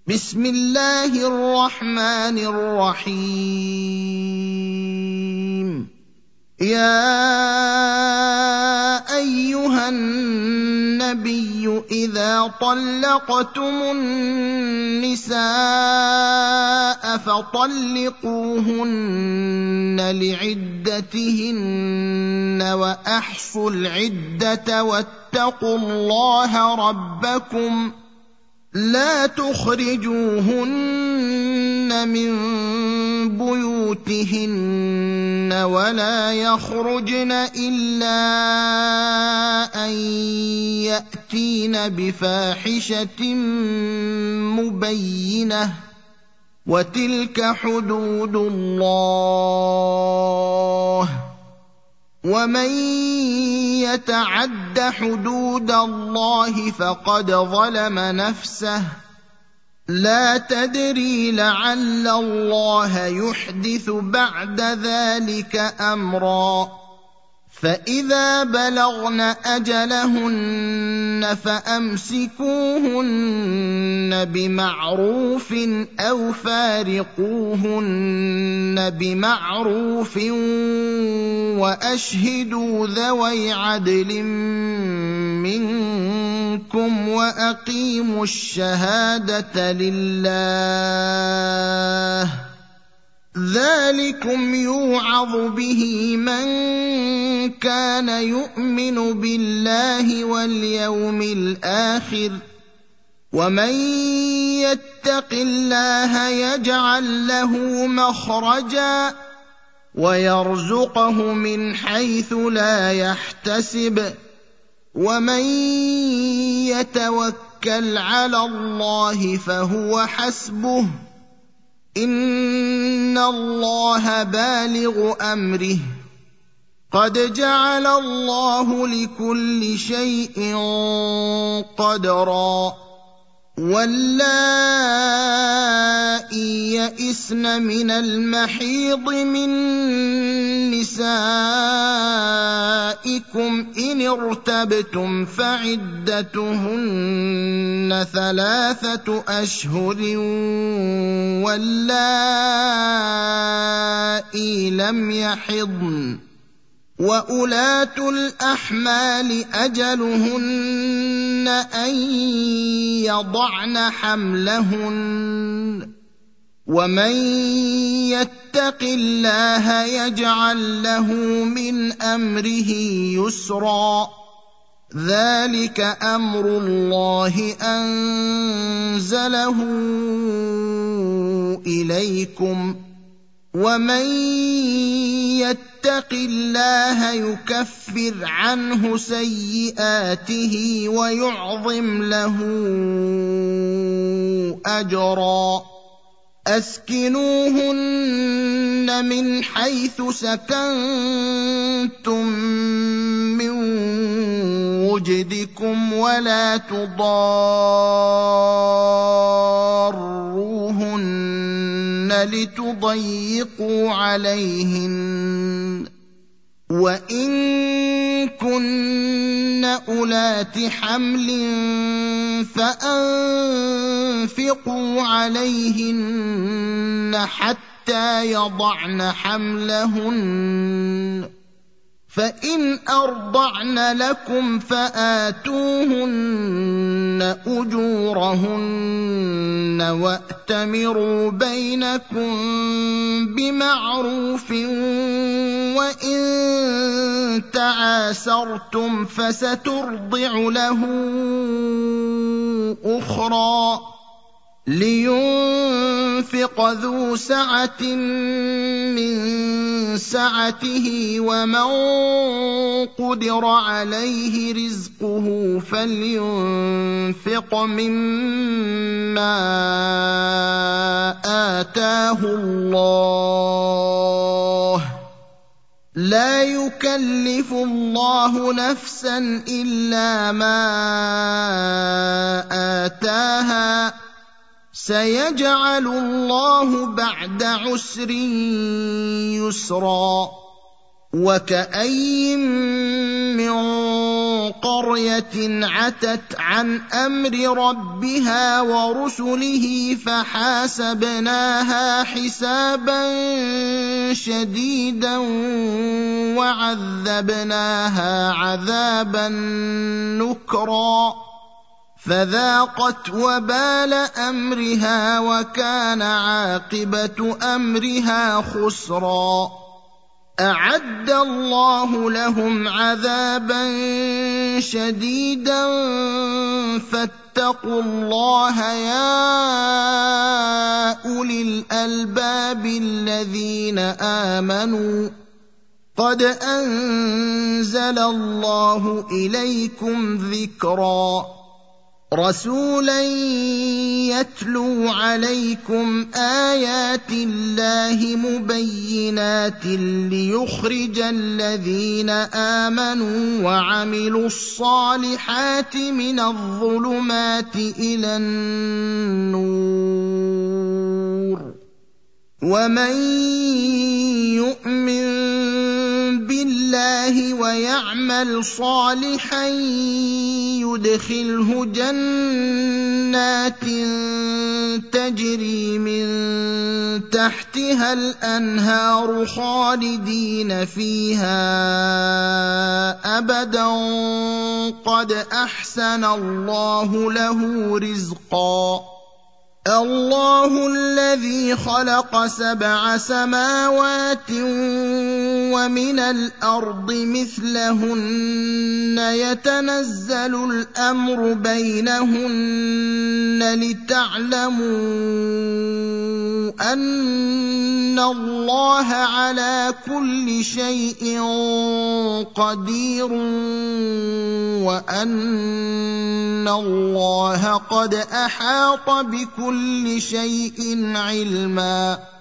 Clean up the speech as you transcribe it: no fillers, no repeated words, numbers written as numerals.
بسم الله الرحمن الرحيم. يا أيها النبي إذا طلقتم النساء فطلقوهن لعدتهن وأحصوا العدة واتقوا الله ربكم لا تخرجوهن من بيوتهن ولا يخرجن إلا أن يأتين بفاحشة مبينة وتلك حدود الله ومن يتعد حدود الله فقد ظلم نفسه لا تدري لعل الله يحدث بعد ذلك أمرا فإذا بلغن أجلهن فأمسكوهن بمعروف أو فارقوهن بمعروف وأشهدوا ذوي عدل منكم وأقيموا الشهادة لله ذلكم يوعظ به من كان يؤمن بالله واليوم الآخر ومن يتق الله يجعل له مخرجا ويرزقه من حيث لا يحتسب ومن يتوكل على الله فهو حسبه إن الله بالغ أمره قد جعل الله لكل شيء قدرا واللائي يئسن من المحيض من نسائكم إن ارتبتم فعدتهن 3 أشهر واللائي لم يحضن وأولاة الأحمال أجلهن أن يضعن حملهن ومن يتق الله يجعل له من أمره يسرا ذلك أمر الله أنزله إليكم ومن يتق الله يكفر عنه سيئاته ويعظم له أجرا أسكنوهن من حيث سكنتم من وجدكم ولا تضاروهن لتضيقوا عليهن وإن كن أولات حمل فأنفقوا عليهن حتى يضعن حملهن فإن أرضعن لكم فآتوهن أجورهن وأتمروا بينكم بمعروف وإن تعاسرتم فسترضع له أخرى لينفق ذو سعة من سعته ومن قدر عليه رزقه فلينفق مما آتاه الله لا يكلف الله نفسا إلا ما آتاها سيجعل الله بعد عسر يسرا وكأين من قرية عتت عن أمر ربها ورسله فحاسبناها حسابا شديدا وعذبناها عذابا نكرا فذاقت وبال أمرها وكان عاقبة أمرها خسرا أعد الله لهم عذابا شديدا فاتقوا الله يا أولي الألباب الذين آمنوا قد أنزل الله إليكم ذكرا رسولا يتلو عليكم آيات الله مبينات ليخرج الذين آمنوا وعملوا الصالحات من الظلمات إلى النور ومن يؤمن بالله ويعمل صالحا يدخله جنات تجري من تحتها الأنهار خالدين فيها أبدا قد أحسن الله له رزقا الله الذي خلق 7 سماوات ومن الأرض مثلهن يتنزل الأمر بينهن لتعلموا أن الله على كل شيء قدير وأن الله قد أحاط بكل شيء علما